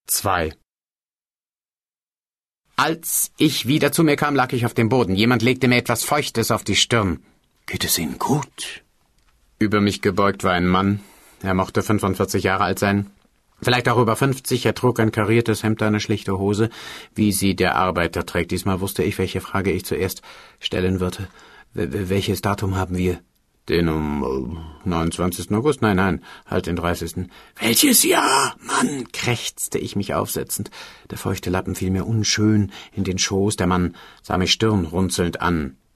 2. Als ich wieder zu mir kam, lag ich auf dem Boden. Jemand legte mir etwas Feuchtes auf die Stirn. »Geht es Ihnen gut?« Über mich gebeugt war ein Mann. Er mochte 45 Jahre alt sein. Vielleicht auch über 50. Er trug ein kariertes Hemd, eine schlichte Hose, wie sie der Arbeiter trägt. Diesmal wusste ich, welche Frage ich zuerst stellen würde. Welches Datum haben wir? Den 29. August? Nein, halt den 30. »Welches Jahr, Mann?« krächzte ich mich aufsetzend. Der feuchte Lappen fiel mir unschön in den Schoß. Der Mann sah mich stirnrunzelnd an.